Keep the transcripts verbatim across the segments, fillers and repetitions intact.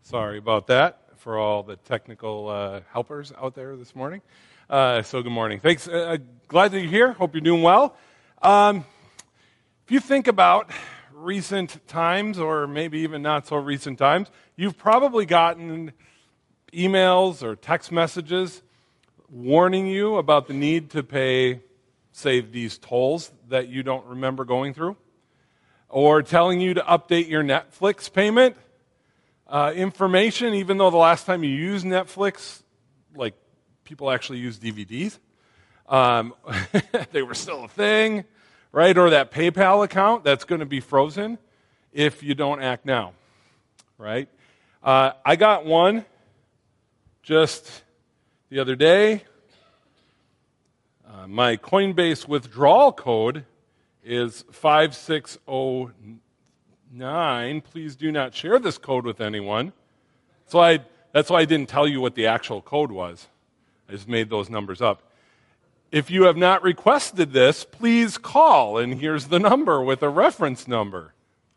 Sorry about that for all the technical uh, helpers out there this morning. Uh, so good morning. Thanks. Uh, glad that you're here. Hope you're doing well. Um, if you think about recent times, or maybe even not so recent times, you've probably gotten emails or text messages warning you about the need to pay, say, these tolls that you don't remember going through, or telling you to update your Netflix payment uh, information, even though the last time you used Netflix, like, people actually used D V Ds. Um, they were still a thing, right? Or that PayPal account that's going to be frozen if you don't act now, right? Uh, I got one just the other day. Uh, my Coinbase withdrawal code is five six zero nine. Please do not share this code with anyone. So I, that's why I didn't tell you what the actual code was. I just made those numbers up. If you have not requested this, please call, and here's the number with a reference number.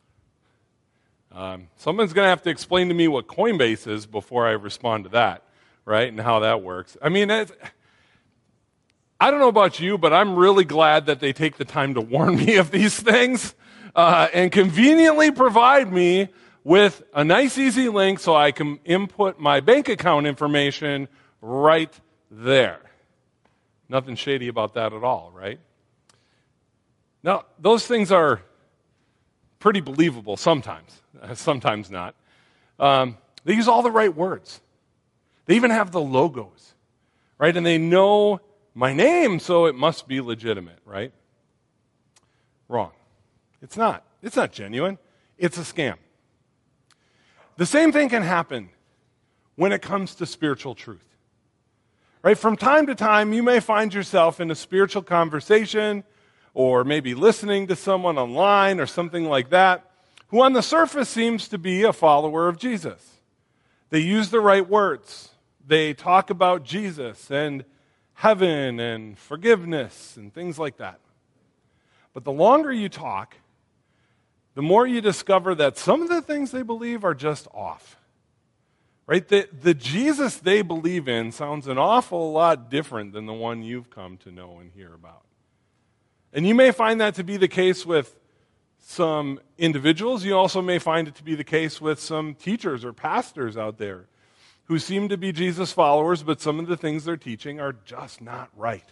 Um, someone's going to have to explain to me what Coinbase is before I respond to that, right, and how that works. I mean, it's, I don't know about you, but I'm really glad that they take the time to warn me of these things uh, and conveniently provide me with a nice, easy link so I can input my bank account information right there. Nothing shady about that at all, right? Now, those things are pretty believable sometimes, sometimes not. Um, they use all the right words. They even have the logos, right? And they know my name, so it must be legitimate, right? Wrong. It's not. It's not genuine. It's a scam. The same thing can happen when it comes to spiritual truth. Right? From time to time, you may find yourself in a spiritual conversation or maybe listening to someone online or something like that who on the surface seems to be a follower of Jesus. They use the right words. They talk about Jesus and heaven and forgiveness and things like that. But the longer you talk, the more you discover that some of the things they believe are just off. Right? The, the Jesus they believe in sounds an awful lot different than the one you've come to know and hear about. And you may find that to be the case with some individuals. You also may find it to be the case with some teachers or pastors out there who seem to be Jesus followers, but some of the things they're teaching are just not right.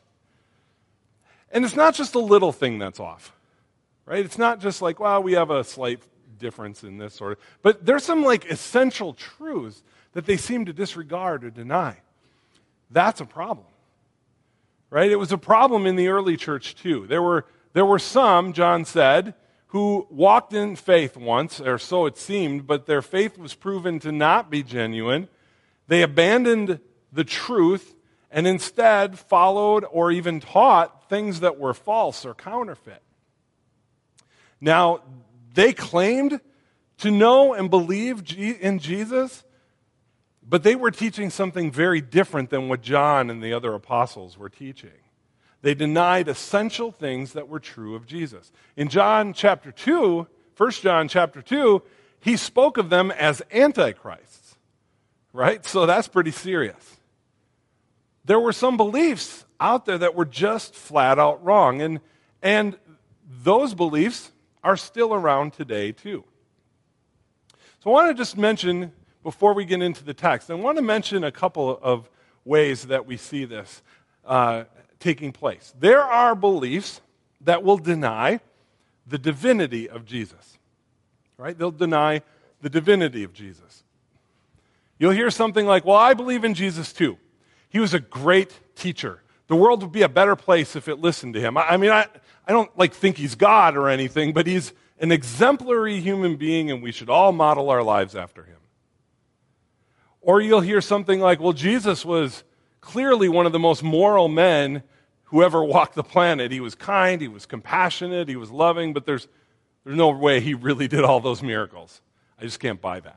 And it's not just a little thing that's off. Right? It's not just like, well, we have a slight difference in this sort of, but there's some like essential truths that they seem to disregard or deny. That's a problem. Right? It was a problem in the early church too. There were there were some, John said, who walked in faith once, or so it seemed, but their faith was proven to not be genuine. They abandoned the truth and instead followed or even taught things that were false or counterfeit. Now, they claimed to know and believe in Jesus, but they were teaching something very different than what John and the other apostles were teaching. They denied essential things that were true of Jesus. In John chapter two, First John chapter two, he spoke of them as antichrists, right? So that's pretty serious. There were some beliefs out there that were just flat out wrong, and, and those beliefs are still around today too. So I want to just mention, before we get into the text, I want to mention a couple of ways that we see this uh, taking place. There are beliefs that will deny the divinity of Jesus, right? They'll deny the divinity of Jesus. You'll hear something like, well, I believe in Jesus too. He was a great teacher. The world would be a better place if it listened to him. I, I mean, I, I don't like think he's God or anything, but he's an exemplary human being and we should all model our lives after him. Or you'll hear something like, well, Jesus was clearly one of the most moral men who ever walked the planet. He was kind, he was compassionate, he was loving, but there's, there's no way he really did all those miracles. I just can't buy that.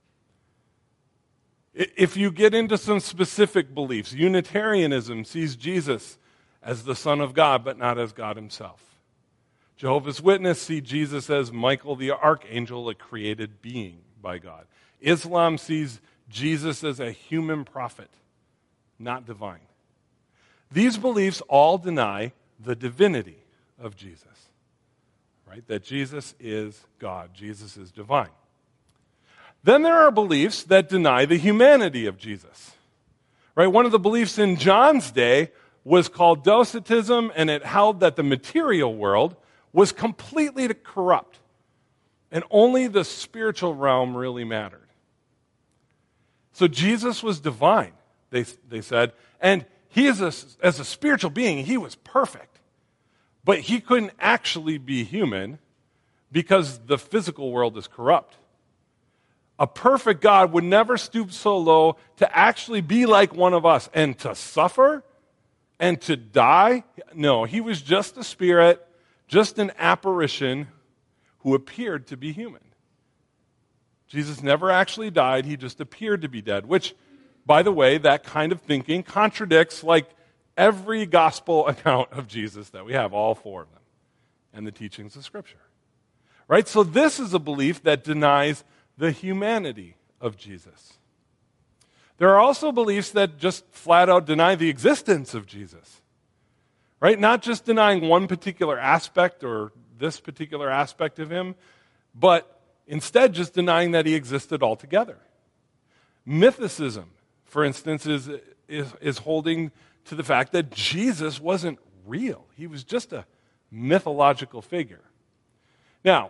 If you get into some specific beliefs, Unitarianism sees Jesus as the Son of God, but not as God himself. Jehovah's Witnesses see Jesus as Michael the Archangel, a created being, by God. Islam sees Jesus as a human prophet, not divine. These beliefs all deny the divinity of Jesus, right? That Jesus is God, Jesus is divine. Then there are beliefs that deny the humanity of Jesus, right? One of the beliefs in John's day was called Docetism, and it held that the material world was completely corrupt, and only the spiritual realm really mattered. So Jesus was divine, they, they said, and he is a, as a spiritual being, he was perfect. But he couldn't actually be human because the physical world is corrupt. A perfect God would never stoop so low to actually be like one of us and to suffer and to die. No, he was just a spirit, just an apparition who appeared to be human. Jesus never actually died, he just appeared to be dead, which, by the way, that kind of thinking contradicts like every gospel account of Jesus that we have, all four of them, and the teachings of Scripture. Right? So this is a belief that denies the humanity of Jesus. There are also beliefs that just flat out deny the existence of Jesus. Right? Not just denying one particular aspect or this particular aspect of him, but instead just denying that he existed altogether. Mythicism, for instance, is, is, is holding to the fact that Jesus wasn't real. He was just a mythological figure. Now,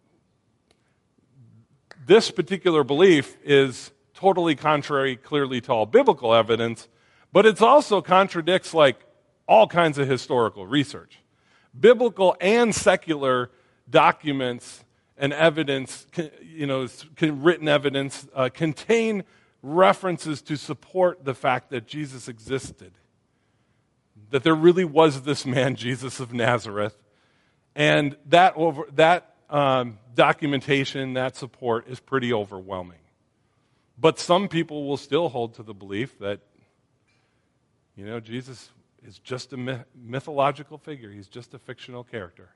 this particular belief is totally contrary, clearly, to all biblical evidence, but it also contradicts like all kinds of historical research. Biblical and secular documents and evidence, you know, written evidence, uh, contain references to support the fact that Jesus existed, that there really was this man, Jesus of Nazareth, and that over that um, documentation, that support is pretty overwhelming. But some people will still hold to the belief that, you know, Jesus is just a myth- mythological figure. He's just a fictional character,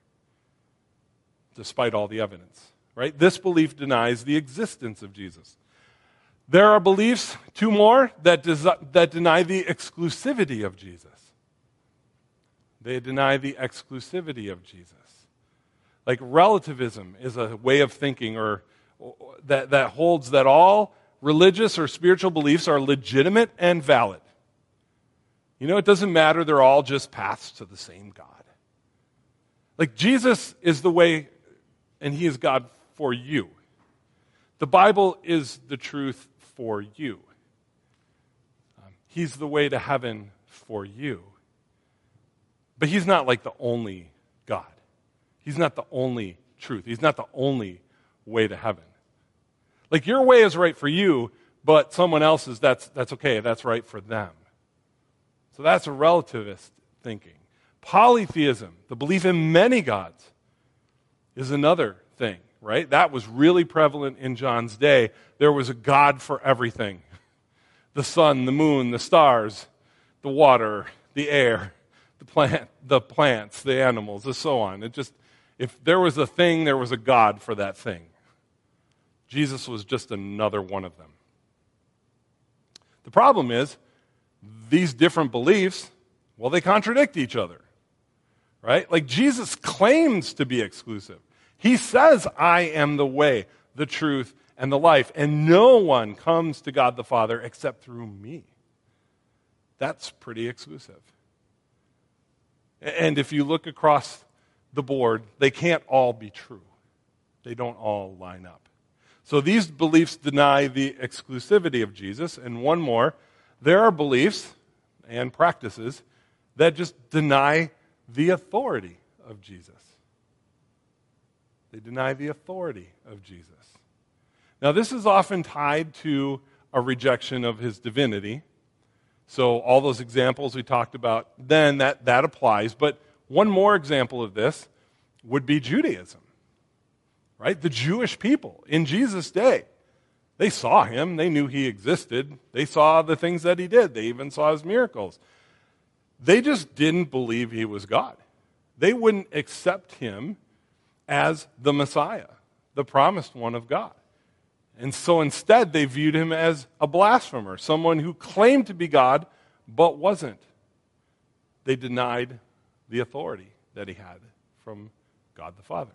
despite all the evidence, right? This belief denies the existence of Jesus. There are beliefs, two more, that, des- that deny the exclusivity of Jesus. They deny the exclusivity of Jesus. Like relativism is a way of thinking or, or that, that holds that all religious or spiritual beliefs are legitimate and valid. You know, it doesn't matter, they're all just paths to the same God. Like Jesus is the way, and he is God for you. The Bible is the truth for you. Um, he's the way to heaven for you. But he's not like the only God. He's not the only truth. He's not the only way to heaven. Like your way is right for you, but someone else's, that's, that's okay, that's right for them. So that's a relativist thinking. Polytheism, the belief in many gods, is another thing, right? That was really prevalent in John's day. There was a God for everything. The sun, the moon, the stars, the water, the air, the plant, the plants, the animals, and so on. It just, if there was a thing, there was a God for that thing. Jesus was just another one of them. The problem is, these different beliefs, well, they contradict each other, right? Like Jesus claims to be exclusive. He says, I am the way, the truth, and the life, and no one comes to God the Father except through me. That's pretty exclusive. And if you look across the board, they can't all be true. They don't all line up. So these beliefs deny the exclusivity of Jesus. And one more, there are beliefs and practices that just deny the authority of Jesus. They deny the authority of Jesus. Now, this is often tied to a rejection of his divinity. So all those examples we talked about, then that, that applies. But one more example of this would be Judaism, right? The Jewish people in Jesus' day, they saw him. They knew he existed. They saw the things that he did. They even saw his miracles. They just didn't believe he was God. They wouldn't accept him as the Messiah, the promised one of God. And so instead, they viewed him as a blasphemer, someone who claimed to be God but wasn't. They denied the authority that he had from God the Father.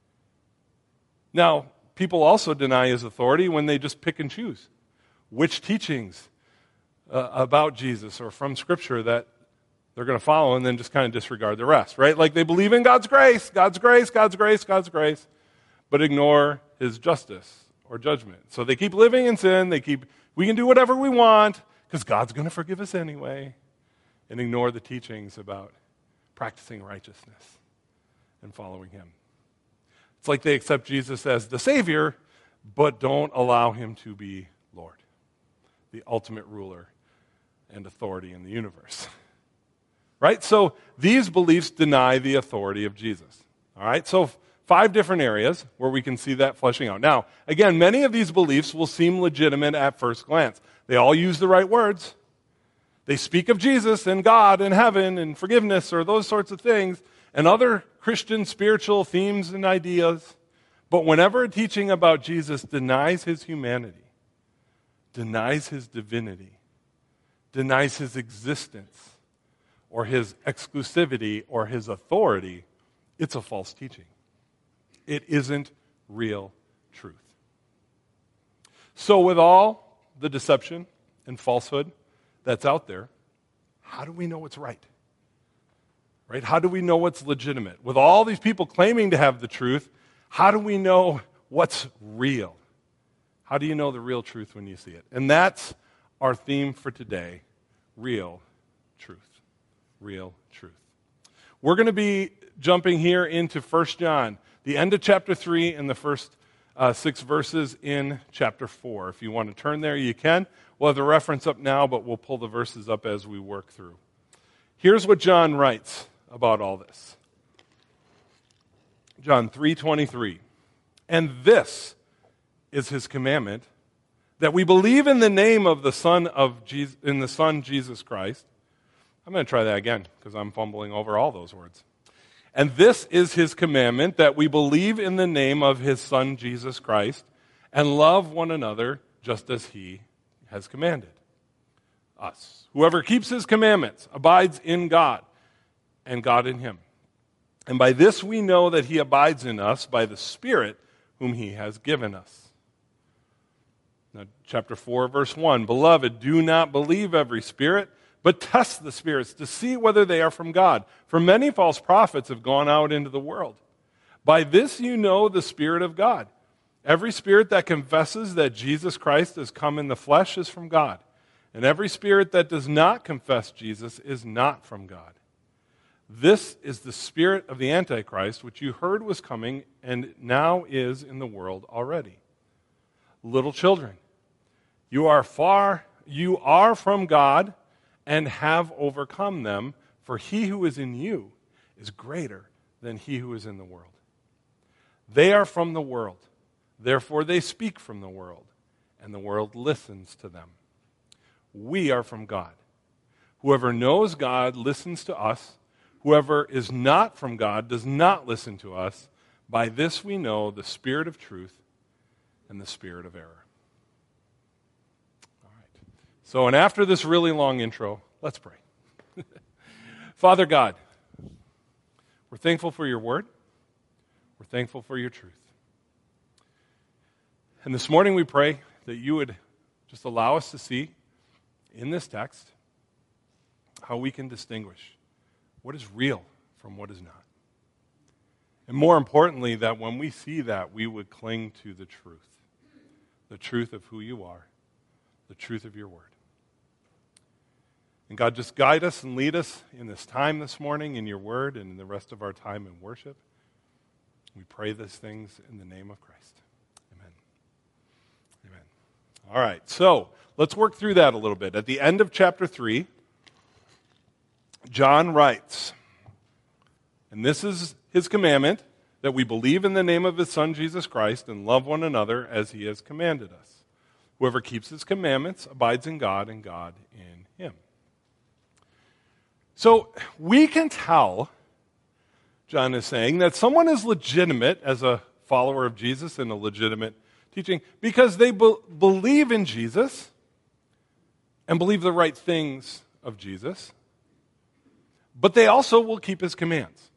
Now, people also deny his authority when they just pick and choose which teachings uh, about Jesus or from Scripture that they're going to follow and then just kind of disregard the rest, right? Like they believe in God's grace, God's grace, God's grace, God's grace, but ignore his justice or judgment. So they keep living in sin. They keep, we can do whatever we want because God's going to forgive us anyway, and ignore the teachings about practicing righteousness and following him. It's like they accept Jesus as the Savior, but don't allow him to be Lord, the ultimate ruler and authority in the universe. Right? So these beliefs deny the authority of Jesus. All right? So five different areas where we can see that fleshing out. Now, again, many of these beliefs will seem legitimate at first glance. They all use the right words. They speak of Jesus and God and heaven and forgiveness or those sorts of things and other Christian spiritual themes and ideas. But whenever a teaching about Jesus denies his humanity, denies his divinity, denies his existence, or his exclusivity, or his authority, it's a false teaching. It isn't real truth. So with all the deception and falsehood that's out there, how do we know what's right? Right? How do we know what's legitimate? With all these people claiming to have the truth, how do we know what's real? How do you know the real truth when you see it? And that's our theme for today, real truth. Real truth. We're going to be jumping here into First John, the end of chapter three and the first uh, six verses in chapter four. If you want to turn there, you can. We'll have the reference up now, but we'll pull the verses up as we work through. Here's what John writes about all this. John three twenty-three. And this is his commandment, that we believe in the name of the Son of Jesus, in the Son Jesus Christ. I'm going to try that again because I'm fumbling over all those words. And this is his commandment, that we believe in the name of his Son Jesus Christ and love one another just as he has commanded us. Whoever keeps his commandments abides in God and God in him. And by this we know that he abides in us by the Spirit whom he has given us. Now, chapter four, verse one, Beloved, do not believe every spirit, but test the spirits to see whether they are from God. For many false prophets have gone out into the world. By this you know the Spirit of God. Every spirit that confesses that Jesus Christ has come in the flesh is from God. And every spirit that does not confess Jesus is not from God. This is the spirit of the Antichrist, which you heard was coming and now is in the world already. Little children, you are far, you are from God and have overcome them, for he who is in you is greater than he who is in the world. They are from the world, therefore they speak from the world, and the world listens to them. We are from God. Whoever knows God listens to us. Whoever is not from God does not listen to us. By this we know the spirit of truth and the spirit of error. All right. So, and after this really long intro, let's pray. Father God, we're thankful for your word. We're thankful for your truth. And this morning we pray that you would just allow us to see in this text how we can distinguish what is real from what is not. And more importantly, that when we see that, we would cling to the truth. The truth of who you are. The truth of your word. And God, just guide us and lead us in this time this morning in your word and in the rest of our time in worship. We pray these things in the name of Christ. Amen. Amen. All right, so let's work through that a little bit. At the end of chapter three, John writes, and this is his commandment, that we believe in the name of his Son, Jesus Christ, and love one another as he has commanded us. Whoever keeps his commandments abides in God, and God in him. So we can tell, John is saying, that someone is legitimate as a follower of Jesus and a legitimate teaching? Because they be- believe in Jesus and believe the right things of Jesus, but they also will keep his commands.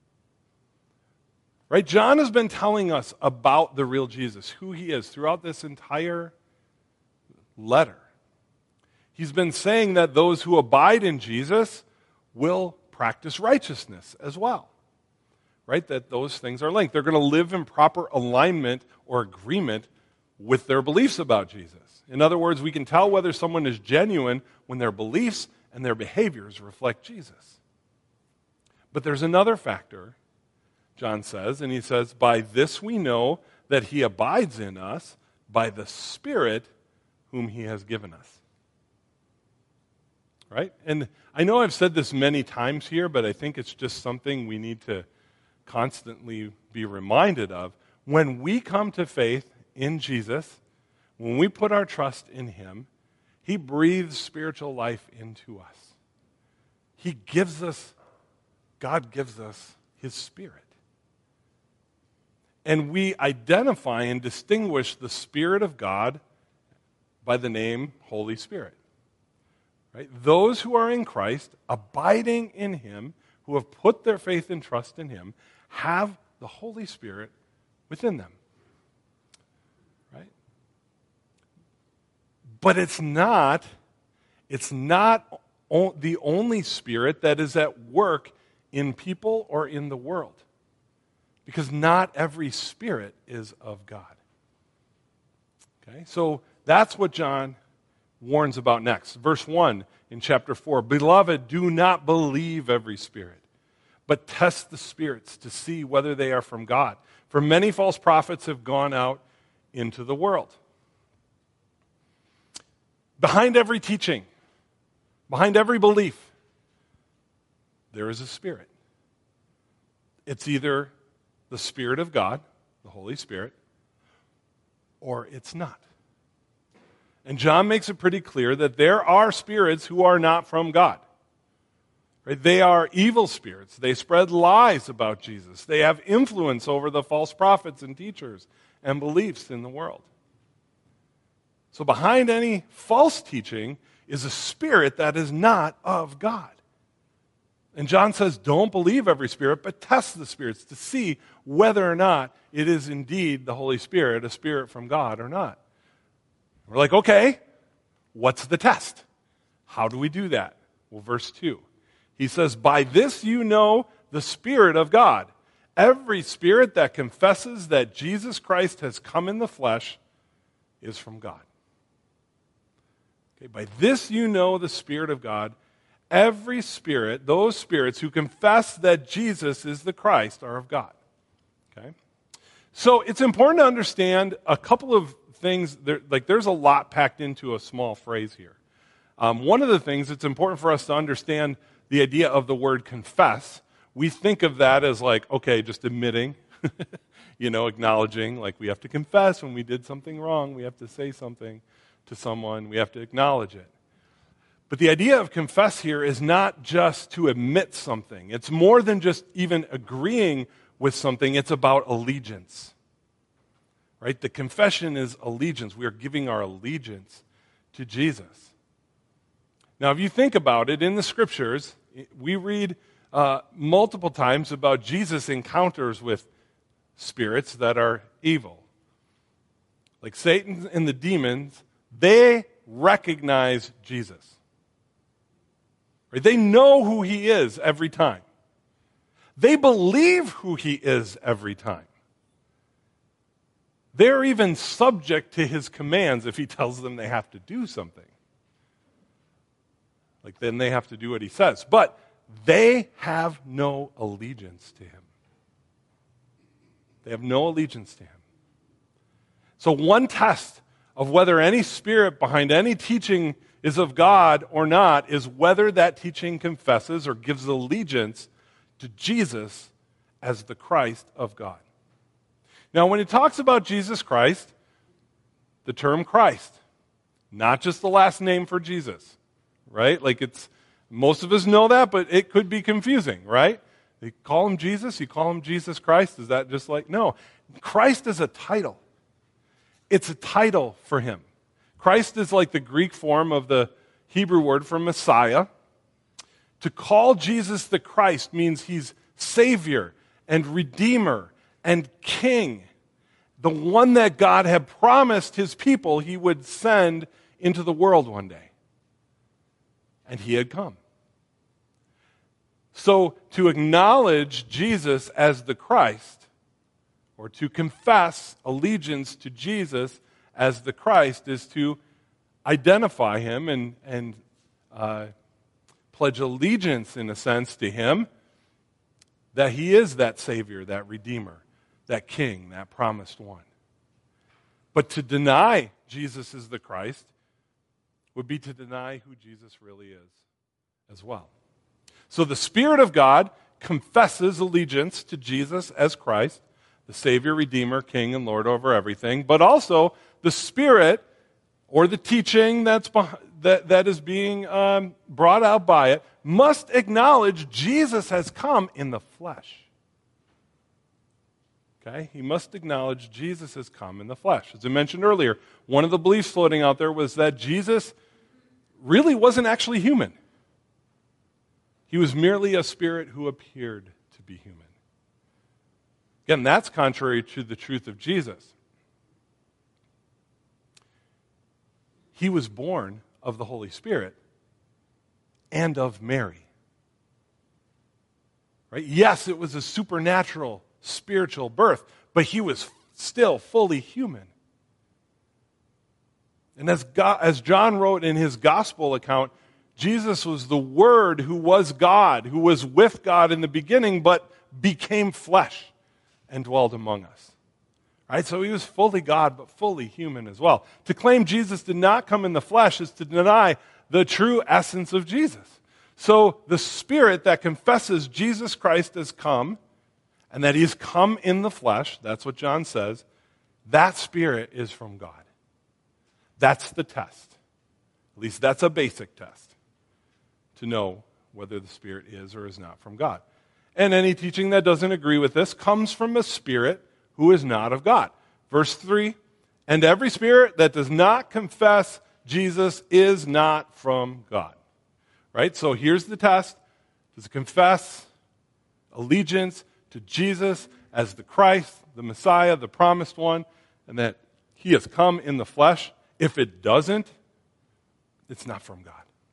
Right? John has been telling us about the real Jesus, who he is, throughout this entire letter. He's been saying that those who abide in Jesus will practice righteousness as well. Right? That those things are linked. They're going to live in proper alignment or agreement with their beliefs about Jesus. In other words, we can tell whether someone is genuine when their beliefs and their behaviors reflect Jesus. But there's another factor, John says, and he says, by this we know that he abides in us by the Spirit whom he has given us. Right? And I know I've said this many times here, but I think it's just something we need to constantly be reminded of. When we come to faith in Jesus, when we put our trust in him, he breathes spiritual life into us. He gives us, God gives us his Spirit. And we identify and distinguish the Spirit of God by the name Holy Spirit. Right? Those who are in Christ, abiding in him, who have put their faith and trust in him, have the Holy Spirit within them. Right? But it's not, it's not o- the only Spirit that is at work in people or in the world. Because not every spirit is of God. Okay? So that's what John warns about next. Verse one in chapter four, Beloved, do not believe every spirit, but test the spirits to see whether they are from God. For many false prophets have gone out into the world. Behind every teaching, behind every belief, there is a spirit. It's either the Spirit of God, the Holy Spirit, or it's not. And John makes it pretty clear that there are spirits who are not from God. Right? They are evil spirits. They spread lies about Jesus. They have influence over the false prophets and teachers and beliefs in the world. So behind any false teaching is a spirit that is not of God. And John says, don't believe every spirit, but test the spirits to see whether or not it is indeed the Holy Spirit, a spirit from God or not. We're like, okay, what's the test? How do we do that? Well, verse two. He says, by this you know the Spirit of God. Every spirit that confesses that Jesus Christ has come in the flesh is from God. Okay, by this you know the Spirit of God. Every spirit, those spirits who confess that Jesus is the Christ, are of God. Okay? So it's important to understand a couple of things. There, like there's a lot packed into a small phrase here. Um, one of the things it's important for us to understand the idea of the word confess. We think of that as like, okay, just admitting, you know, acknowledging, like we have to confess when we did something wrong. We have to say something to someone. We have to acknowledge it. But the idea of confess here is not just to admit something. It's more than just even agreeing with something. It's about allegiance. Right? The confession is allegiance. We are giving our allegiance to Jesus. Now, if you think about it, in the Scriptures, we read uh, multiple times about Jesus' encounters with spirits that are evil. Like Satan and the demons, they recognize Jesus. They know who he is every time. They believe who he is every time. They're even subject to his commands if he tells them they have to do something. Like then they have to do what he says. But they have no allegiance to him. They have no allegiance to him. So one test of whether any spirit behind any teaching is of God or not is whether that teaching confesses or gives allegiance to Jesus as the Christ of God. Now, when it talks about Jesus Christ, the term Christ, not just the last name for Jesus, right? Like it's, most of us know that, but it could be confusing, right? You call him Jesus, you call him Jesus Christ, is that just like, no. Christ is a title. It's a title for him. Christ is like the Greek form of the Hebrew word for Messiah. To call Jesus the Christ means he's Savior and Redeemer and King, the one that God had promised his people he would send into the world one day. And he had come. So to acknowledge Jesus as the Christ, or to confess allegiance to Jesus as the Christ, is to identify him and, and uh, pledge allegiance, in a sense, to him, that he is that Savior, that Redeemer, that King, that promised one. But to deny Jesus is the Christ would be to deny who Jesus really is as well. So the Spirit of God confesses allegiance to Jesus as Christ, the Savior, Redeemer, King, and Lord over everything, but also the Spirit, or the teaching that's behind, that, that is being um, brought out by it, must acknowledge Jesus has come in the flesh. Okay? He must acknowledge Jesus has come in the flesh. As I mentioned earlier, one of the beliefs floating out there was that Jesus really wasn't actually human. He was merely a spirit who appeared to be human. Again, that's contrary to the truth of Jesus. He was born of the Holy Spirit and of Mary. Right? Yes, it was a supernatural, spiritual birth, but he was still fully human. And as, God, as John wrote in his gospel account, Jesus was the Word who was God, who was with God in the beginning, but became flesh and dwelled among us. Right? So he was fully God, but fully human as well. To claim Jesus did not come in the flesh is to deny the true essence of Jesus. So the Spirit that confesses Jesus Christ has come, and that he's come in the flesh, that's what John says, that Spirit is from God. That's the test. At least that's a basic test to know whether the Spirit is or is not from God. And any teaching that doesn't agree with this comes from a spirit who is not of God. Verse three, and every spirit that does not confess Jesus is not from God. Right? So here's the test. Does it confess allegiance to Jesus as the Christ, the Messiah, the promised one, and that he has come in the flesh? If it doesn't, it's not from God.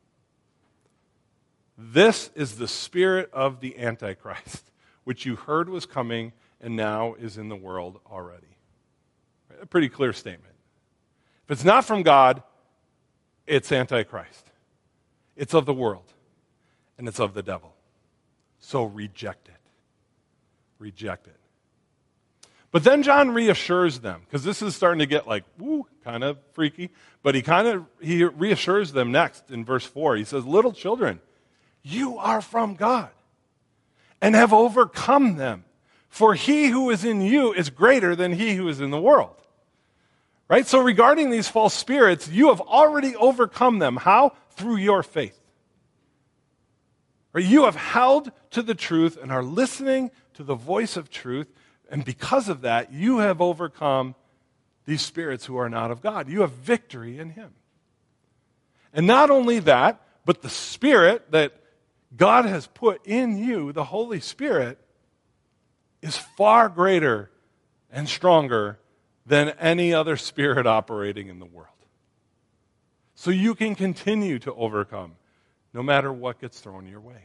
This is the spirit of the Antichrist, which you heard was coming and now is in the world already. A pretty clear statement. If it's not from God, it's Antichrist. It's of the world, and it's of the devil. So reject it. Reject it. But then John reassures them, because this is starting to get like, woo, kind of freaky. But he kind of, he reassures them next in verse four. He says, little children, you are from God and have overcome them. For he who is in you is greater than he who is in the world. Right? So regarding these false spirits, you have already overcome them. How? Through your faith. Right? You have held to the truth and are listening to the voice of truth. And because of that, you have overcome these spirits who are not of God. You have victory in him. And not only that, but the Spirit that God has put in you, the Holy Spirit, is far greater and stronger than any other spirit operating in the world. So you can continue to overcome no matter what gets thrown your way.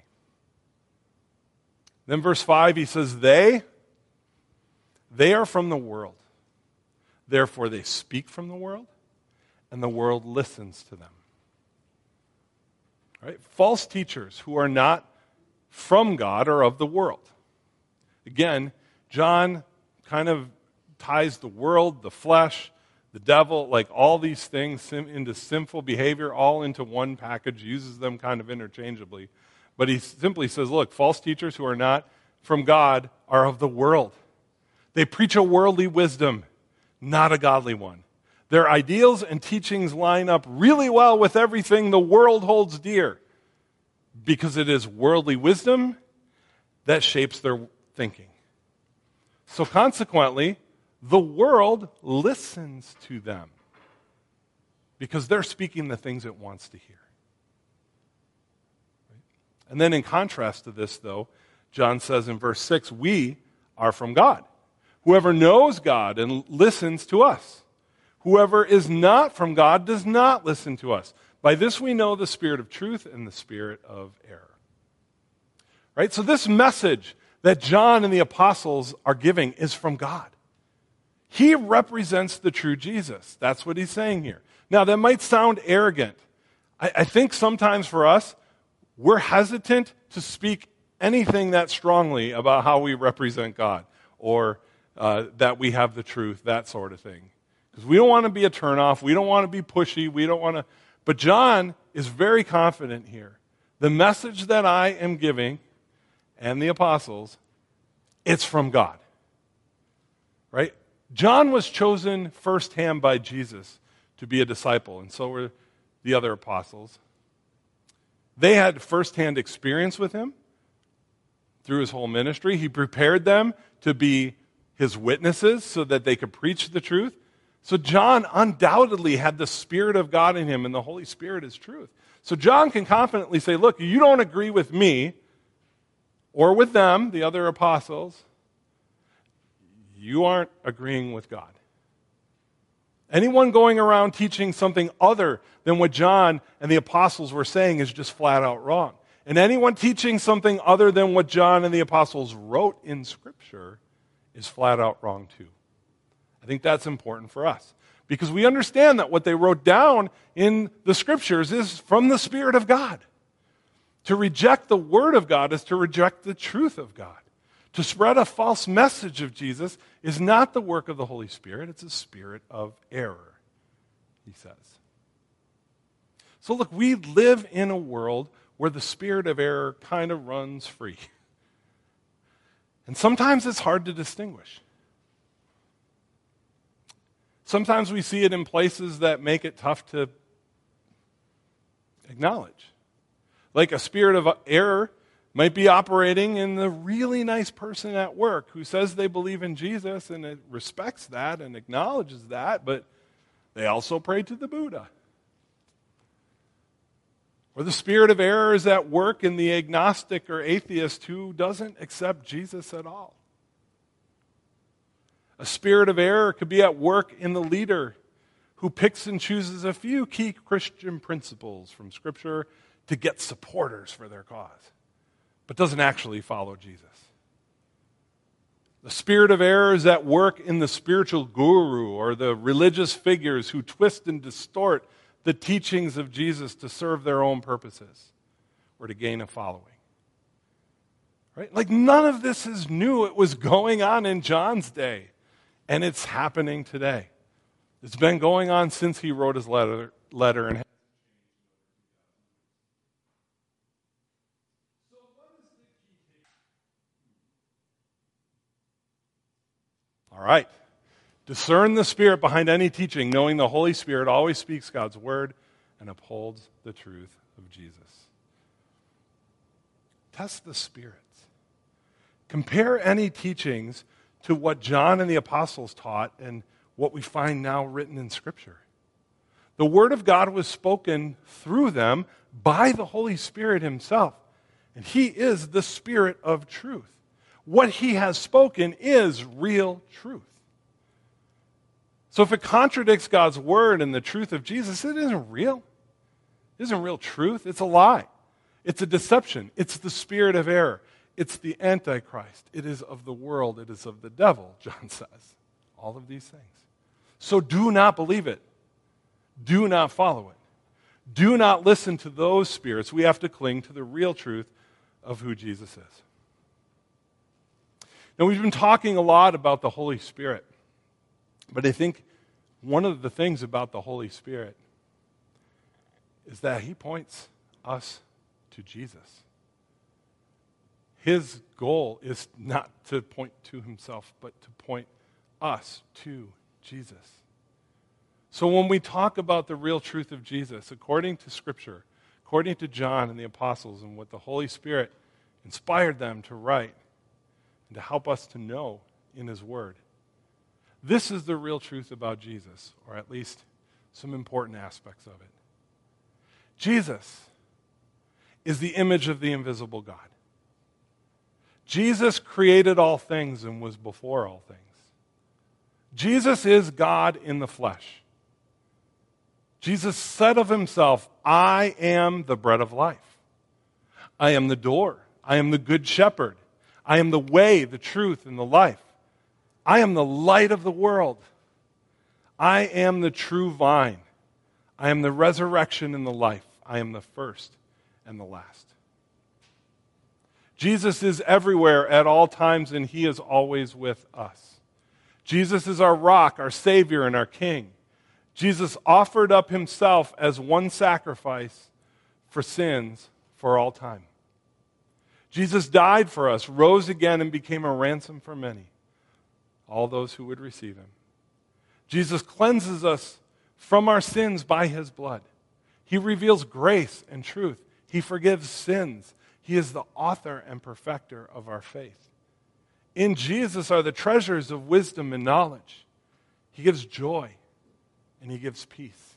Then verse five, he says, they, they are from the world. Therefore they speak from the world, and the world listens to them. Right? False teachers who are not from God are of the world. Again, John kind of ties the world, the flesh, the devil, like all these things into sinful behavior, all into one package, uses them kind of interchangeably. But he simply says, look, false teachers who are not from God are of the world. They preach a worldly wisdom, not a godly one. Their ideals and teachings line up really well with everything the world holds dear, because it is worldly wisdom that shapes their thinking. So consequently, the world listens to them because they're speaking the things it wants to hear. And then in contrast to this, though, John says in verse six, we are from God. Whoever knows God and listens to us. Whoever is not from God does not listen to us. By this we know the spirit of truth and the spirit of error. Right? So this message that John and the apostles are giving is from God. He represents the true Jesus. That's what he's saying here. Now, that might sound arrogant. I, I think sometimes for us, we're hesitant to speak anything that strongly about how we represent God or uh, that we have the truth, that sort of thing. Because we don't want to be a turnoff. We don't want to be pushy. We don't want to. But John is very confident here. The message that I am giving and the apostles, it's from God. Right? John was chosen firsthand by Jesus to be a disciple, and so were the other apostles. They had firsthand experience with him through his whole ministry. He prepared them to be his witnesses so that they could preach the truth. So John undoubtedly had the Spirit of God in him, and the Holy Spirit is truth. So John can confidently say, look, you don't agree with me or with them, the other apostles. You aren't agreeing with God. Anyone going around teaching something other than what John and the apostles were saying is just flat out wrong. And anyone teaching something other than what John and the apostles wrote in Scripture is flat out wrong too. I think that's important for us because we understand that what they wrote down in the Scriptures is from the Spirit of God. To reject the Word of God is to reject the truth of God. To spread a false message of Jesus is not the work of the Holy Spirit, it's a spirit of error, he says. So look, we live in a world where the spirit of error kind of runs free. And sometimes it's hard to distinguish. Sometimes we see it in places that make it tough to acknowledge. Like a spirit of error might be operating in the really nice person at work who says they believe in Jesus and it respects that and acknowledges that, but they also pray to the Buddha. Or the spirit of error is at work in the agnostic or atheist who doesn't accept Jesus at all. A spirit of error could be at work in the leader who picks and chooses a few key Christian principles from Scripture to get supporters for their cause, but doesn't actually follow Jesus. The spirit of error is at work in the spiritual guru or the religious figures who twist and distort the teachings of Jesus to serve their own purposes or to gain a following. Right? Like none of this is new. It was going on in John's day, and it's happening today. It's been going on since he wrote his letter, letter and All right. Discern the spirit behind any teaching, knowing the Holy Spirit always speaks God's word and upholds the truth of Jesus. Test the spirits. Compare any teachings to what John and the apostles taught and what we find now written in Scripture. The word of God was spoken through them by the Holy Spirit himself, and he is the Spirit of truth. What he has spoken is real truth. So if it contradicts God's word and the truth of Jesus, it isn't real. It isn't real truth. It's a lie. It's a deception. It's the spirit of error. It's the Antichrist. It is of the world. It is of the devil, John says. All of these things. So do not believe it. Do not follow it. Do not listen to those spirits. We have to cling to the real truth of who Jesus is. Now, we've been talking a lot about the Holy Spirit, but I think one of the things about the Holy Spirit is that he points us to Jesus. His goal is not to point to himself, but to point us to Jesus. So when we talk about the real truth of Jesus, according to Scripture, according to John and the apostles and what the Holy Spirit inspired them to write, and to help us to know in his word. This is the real truth about Jesus, or at least some important aspects of it. Jesus is the image of the invisible God. Jesus created all things and was before all things. Jesus is God in the flesh. Jesus said of himself, I am the bread of life. I am the door. I am the good shepherd. I am the way, the truth, and the life. I am the light of the world. I am the true vine. I am the resurrection and the life. I am the first and the last. Jesus is everywhere at all times, and he is always with us. Jesus is our rock, our Savior, and our King. Jesus offered up himself as one sacrifice for sins for all time. Jesus died for us, rose again, and became a ransom for many, all those who would receive him. Jesus cleanses us from our sins by his blood. He reveals grace and truth. He forgives sins. He is the author and perfecter of our faith. In Jesus are the treasures of wisdom and knowledge. He gives joy and he gives peace.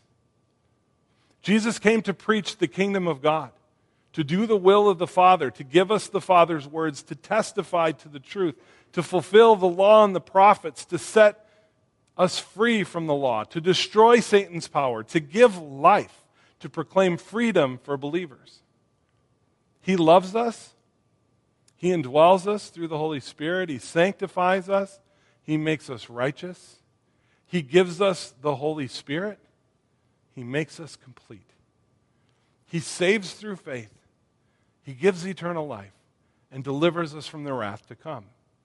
Jesus came to preach the kingdom of God, to do the will of the Father, to give us the Father's words, to testify to the truth, to fulfill the law and the prophets, to set us free from the law, to destroy Satan's power, to give life, to proclaim freedom for believers. He loves us. He indwells us through the Holy Spirit. He sanctifies us. He makes us righteous. He gives us the Holy Spirit. He makes us complete. He saves through faith. He gives eternal life and delivers us from the wrath to come.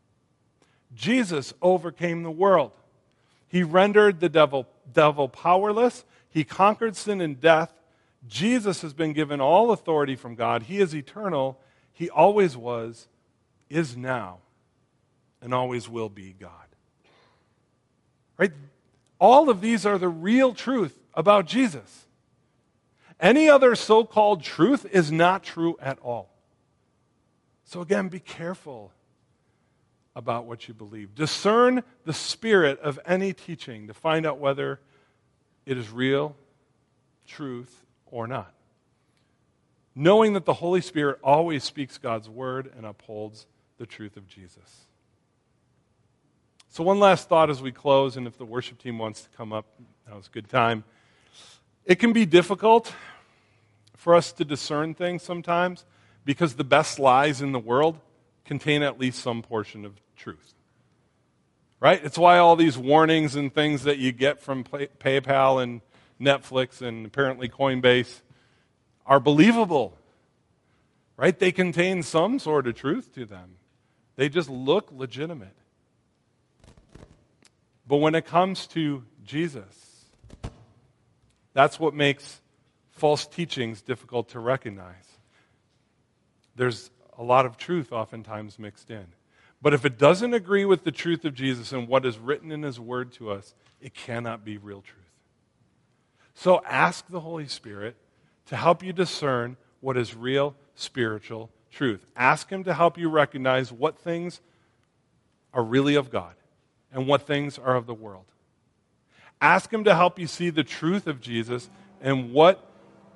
Jesus overcame the world. He rendered the devil, devil powerless. He conquered sin and death. Jesus has been given all authority from God. He is eternal. He always was, is now, and always will be God. Right? All of these are the real truth about Jesus. Any other so-called truth is not true at all. So again, be careful about what you believe. Discern the spirit of any teaching to find out whether it is real, truth, or not. Knowing that the Holy Spirit always speaks God's word and upholds the truth of Jesus. So one last thought as we close, and if the worship team wants to come up, that was a good time. It can be difficult for us to discern things sometimes because the best lies in the world contain at least some portion of truth. Right? It's why all these warnings and things that you get from Pay- PayPal and Netflix and apparently Coinbase are believable. Right? They contain some sort of truth to them. They just look legitimate. But when it comes to Jesus, that's what makes false teachings difficult to recognize. There's a lot of truth oftentimes mixed in. But if it doesn't agree with the truth of Jesus and what is written in his word to us, it cannot be real truth. So ask the Holy Spirit to help you discern what is real spiritual truth. Ask him to help you recognize what things are really of God and what things are of the world. Ask him to help you see the truth of Jesus and what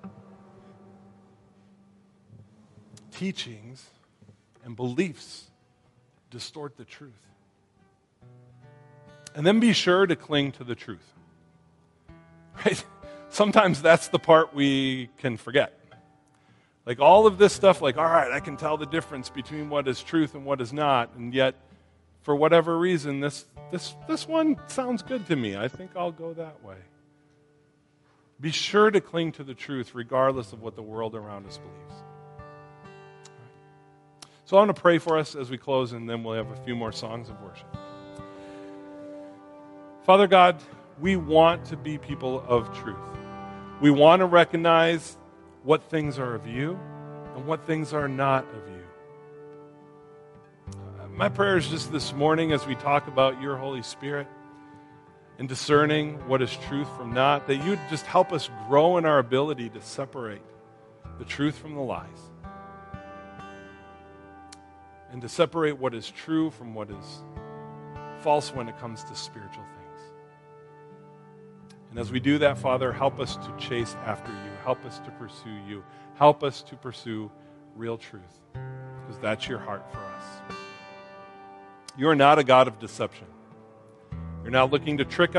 teachings and beliefs distort the truth. And then be sure to cling to the truth. Right? Sometimes that's the part we can forget. Like all of this stuff, like, all right, I can tell the difference between what is truth and what is not, and yet, for whatever reason, this this this one sounds good to me. I think I'll go that way. Be sure to cling to the truth regardless of what the world around us believes. So I want to pray for us as we close, and then we'll have a few more songs of worship. Father God, we want to be people of truth. We want to recognize what things are of you and what things are not of you. Uh, my prayer is just this morning as we talk about your Holy Spirit and discerning what is truth from not, that you'd just help us grow in our ability to separate the truth from the lies. And to separate what is true from what is false when it comes to spiritual things. And as we do that, Father, help us to chase after you. Help us to pursue you. Help us to pursue real truth, because that's your heart for us. You are not a God of deception. You're not looking to trick us.